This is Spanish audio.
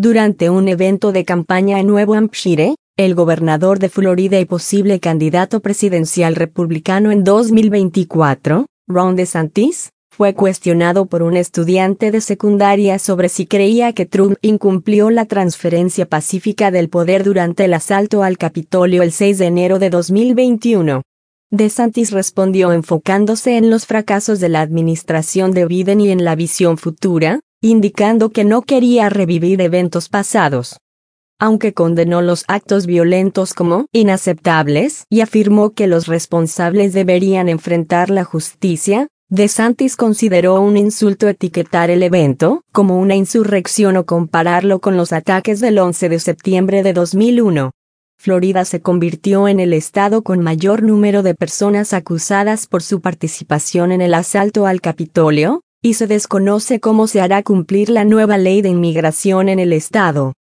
Durante un evento de campaña en Nuevo Hampshire, el gobernador de Florida y posible candidato presidencial republicano en 2024, Ron DeSantis, fue cuestionado por un estudiante de secundaria sobre si creía que Trump incumplió la transferencia pacífica del poder durante el asalto al Capitolio el 6 de enero de 2021. DeSantis respondió enfocándose en los fracasos de la administración de Biden y en la visión futura, indicando que no quería revivir eventos pasados. Aunque condenó los actos violentos como inaceptables y afirmó que los responsables deberían enfrentar la justicia, DeSantis consideró un insulto etiquetar el evento como una insurrección o compararlo con los ataques del 11 de septiembre de 2001. Florida se convirtió en el estado con mayor número de personas acusadas por su participación en el asalto al Capitolio, y se desconoce cómo se hará cumplir la nueva ley de inmigración en el estado.